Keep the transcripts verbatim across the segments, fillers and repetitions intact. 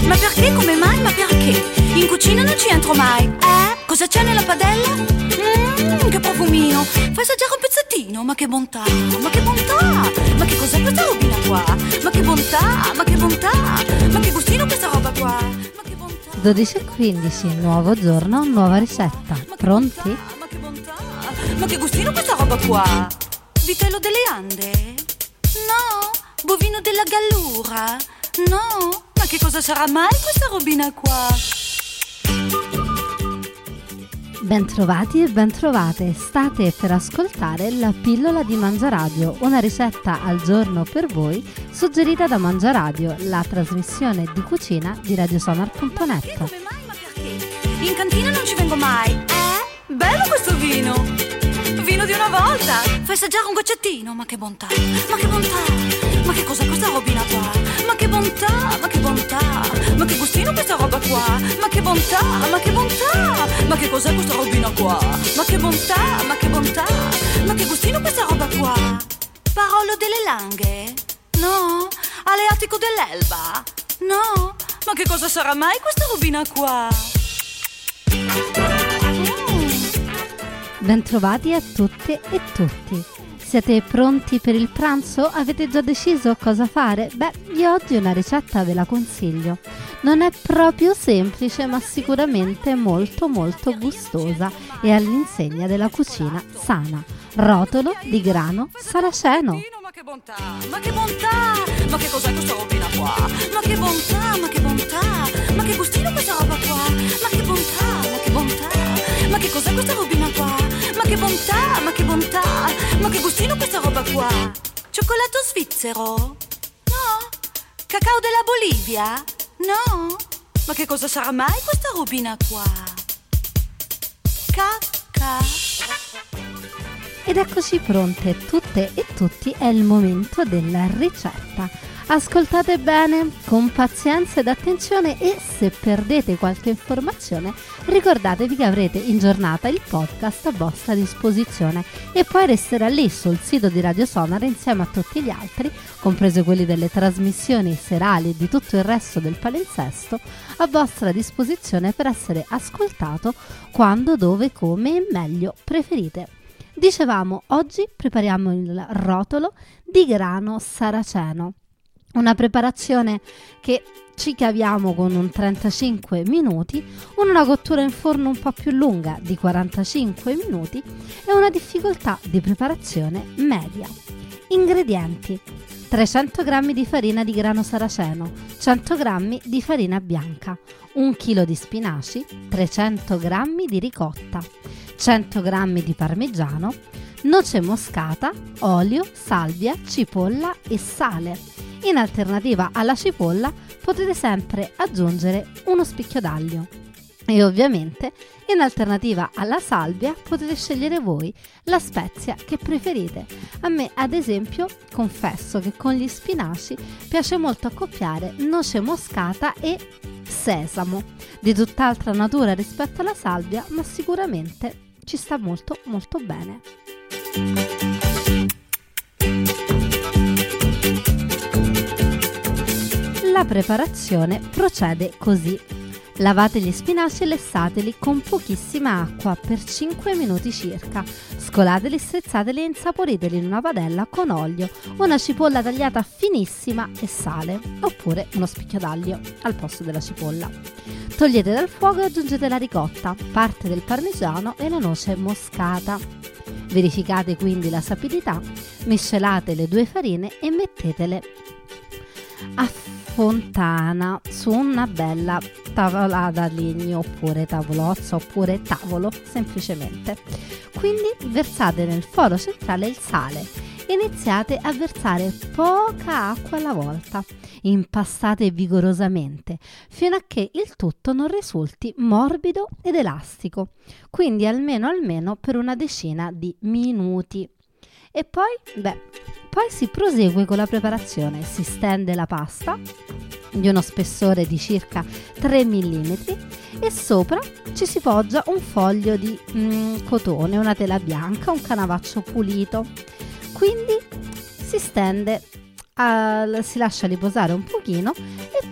Ma perché? Come mai? Ma perché? In cucina non ci entro mai. Eh? Cosa c'è nella padella? Mmm, che profumino. Fai assaggiare un pezzettino. Ma che bontà, ma che bontà. Ma che cos'è questa robina qua? Ma che bontà, ma che bontà. Ma che gustino questa roba qua. Ma che bontà. dodici e quindici, nuovo giorno, nuova ricetta. Pronti? Ma che bontà, ma che gustino questa roba qua. Vitello delle Ande? No. Bovino della Gallura? No. Ma che cosa sarà mai questa robina qua? Bentrovati e bentrovate, state per ascoltare la pillola di Mangiaradio, una ricetta al giorno per voi suggerita da Mangiaradio, la trasmissione di cucina di radiosonar punto net. Come mai? Ma perché? In cantina non ci vengo mai. Eh? Bello questo vino! Vino di una volta! Fai assaggiare un goccettino, ma che bontà! Ma che bontà! Ma che cos'è questa robina qua? Ma che bontà! Ma che bontà! Ma che gustino questa roba qua? Ma che bontà! Ma che bontà! Ma che cos'è questa robina qua? Ma che bontà! Ma che bontà! Ma che gustino questa roba qua? Parolo delle Langhe? No? Aleatico dell'Elba? No? Ma che cosa sarà mai questa robina qua? Bentrovati a tutte e tutti. Siete pronti per il pranzo? Avete già deciso cosa fare? Beh, io oggi una ricetta ve la consiglio. Non è proprio semplice, ma sicuramente molto molto gustosa e all'insegna della cucina sana. Rotolo di grano saraceno. Ma che bontà, ma che bontà, ma che cos'è questa robina qua? Ma che bontà, ma che bontà, ma che gustino questa roba qua? Ma che bontà, ma che bontà, ma che cos'è questa robina qua? Ma che bontà, ma che bontà, ma che gustino questa roba qua? Cioccolato svizzero? No? Cacao della Bolivia? No? Ma che cosa sarà mai questa robina qua? Cacca. Ed eccoci pronte, tutte e tutti, è il momento della ricetta. Ascoltate bene, con pazienza ed attenzione, e se perdete qualche informazione ricordatevi che avrete in giornata il podcast a vostra disposizione e poi resterà lì sul sito di Radio Sonar insieme a tutti gli altri, compresi quelli delle trasmissioni serali e di tutto il resto del palinsesto, a vostra disposizione per essere ascoltato quando, dove, come e meglio preferite. Dicevamo, oggi prepariamo il rotolo di grano saraceno, una preparazione che ci caviamo con un trentacinque minuti, una cottura in forno un po' più lunga di quarantacinque minuti e una difficoltà di preparazione media. Ingredienti: trecento grammi di farina di grano saraceno, cento grammi di farina bianca, un chilo di spinaci, trecento grammi di ricotta, cento grammi di parmigiano, noce moscata, olio, salvia, cipolla e sale. In alternativa alla cipolla potete sempre aggiungere uno spicchio d'aglio. E ovviamente in alternativa alla salvia potete scegliere voi la spezia che preferite. A me, ad esempio, confesso che con gli spinaci piace molto accoppiare noce moscata e sesamo, di tutt'altra natura rispetto alla salvia, ma sicuramente ci sta molto molto bene. La preparazione procede così: lavate gli spinaci e lessateli con pochissima acqua per cinque minuti circa, scolateli, strizzateli e insaporiteli in una padella con olio, una cipolla tagliata finissima e sale, oppure uno spicchio d'aglio al posto della cipolla. Togliete dal fuoco e aggiungete la ricotta, parte del parmigiano e la noce moscata. Verificate quindi la sapidità, miscelate le due farine e mettetele a fontana su una bella tavolata a legno oppure tavolozza oppure tavolo semplicemente. Quindi versate nel foro centrale il sale, iniziate a versare poca acqua alla volta, impastate vigorosamente fino a che il tutto non risulti morbido ed elastico, quindi almeno almeno per una decina di minuti. E poi, beh, poi si prosegue con la preparazione. Si stende la pasta di uno spessore di circa tre millimetri e sopra ci si poggia un foglio di mm, cotone, una tela bianca, un canavaccio pulito. Quindi si stende, uh, si lascia riposare un pochino e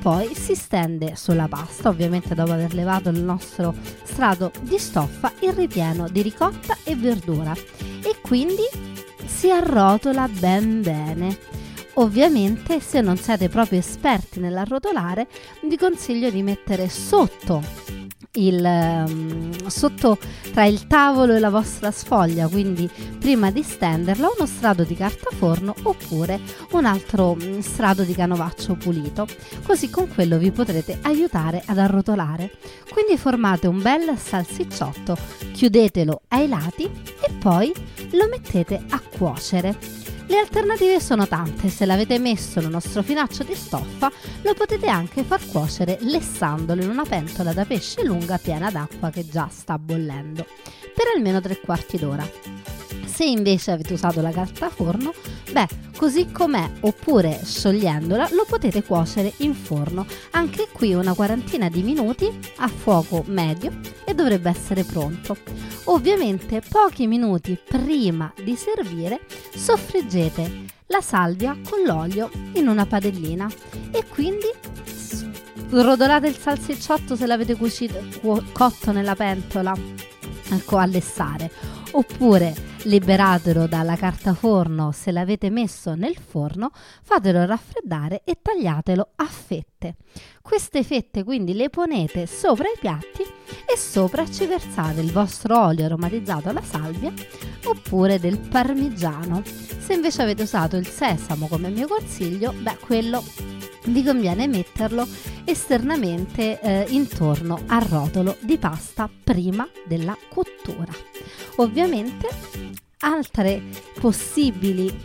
poi si stende sulla pasta, ovviamente dopo aver levato il nostro strato di stoffa, il ripieno di ricotta e verdura e quindi si arrotola ben bene. Ovviamente, se non siete proprio esperti nell'arrotolare, vi consiglio di mettere sotto il um, sotto tra il tavolo e la vostra sfoglia, quindi prima di stenderlo, uno strato di carta forno oppure un altro um, strato di canovaccio pulito, così con quello vi potrete aiutare ad arrotolare. Quindi formate un bel salsicciotto, chiudetelo ai lati e poi lo mettete a cuocere. Le alternative sono tante. Se l'avete messo in uno strofinaccio di stoffa, lo potete anche far cuocere lessandolo in una pentola da pesce lunga piena d'acqua che già sta bollendo per almeno tre quarti d'ora. Se invece avete usato la carta forno, beh, così com'è oppure sciogliendola, lo potete cuocere in forno, anche qui una quarantina di minuti a fuoco medio e dovrebbe essere pronto. Ovviamente pochi minuti prima di servire soffriggete la salvia con l'olio in una padellina e quindi rotolate il salsicciotto se l'avete cucito, cu- cotto nella pentola, ecco, a lessare, oppure liberatelo dalla carta forno se l'avete messo nel forno, fatelo raffreddare e tagliatelo a fette. Queste fette quindi le ponete sopra i piatti e sopra ci versate il vostro olio aromatizzato alla salvia oppure del parmigiano. Se invece avete usato il sesamo come mio consiglio, beh, quello vi conviene metterlo esternamente eh, intorno al rotolo di pasta prima della cottura. Ovviamente altre possibili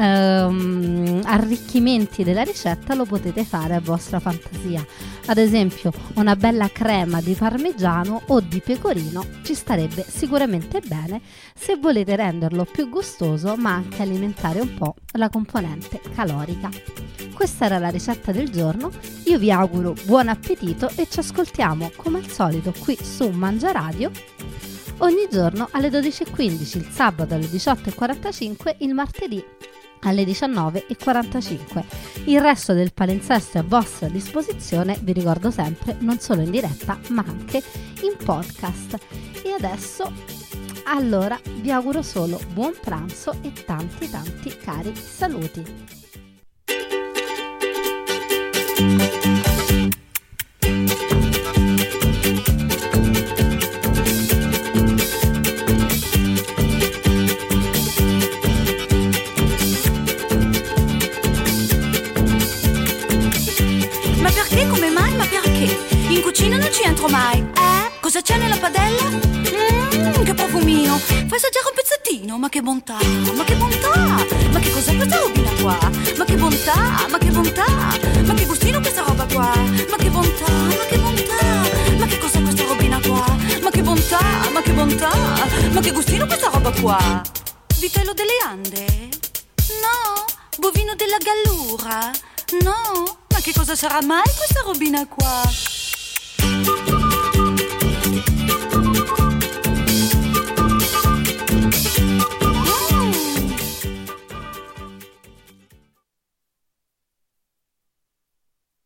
ehm, arricchimenti della ricetta lo potete fare a vostra fantasia. Ad esempio, una bella crema di parmigiano o di pecorino ci starebbe sicuramente bene se volete renderlo più gustoso ma anche alimentare un po' la componente calorica. Questa era la ricetta del giorno, io vi auguro buon appetito e ci ascoltiamo come al solito qui su Mangiaradio ogni giorno alle dodici e quindici, il sabato alle diciotto e quarantacinque, il martedì alle diciannove e quarantacinque. Il resto del palinsesto è a vostra disposizione, vi ricordo sempre, non solo in diretta ma anche in podcast. E adesso, allora, vi auguro solo buon pranzo e tanti tanti cari saluti. Ma perché? Come mai? Ma perché? In cucina non ci entro mai. Eh? Cosa c'è nella padella? Mmm, che profumino. Fai assaggiare un pezzettino. Ma che bontà, ma che bontà. Ma che cos'è questa robina qua? Ma che bontà, ma che bontà. Ma che gustino questa roba qua. Ma che bontà, ma che bontà. Ma che cos'è questa robina qua? Ma che bontà, ma che bontà. Ma che gustino questa roba qua. Vitello delle Ande? No. Bovino della Gallura? No. Ma che cosa sarà mai questa robina qua?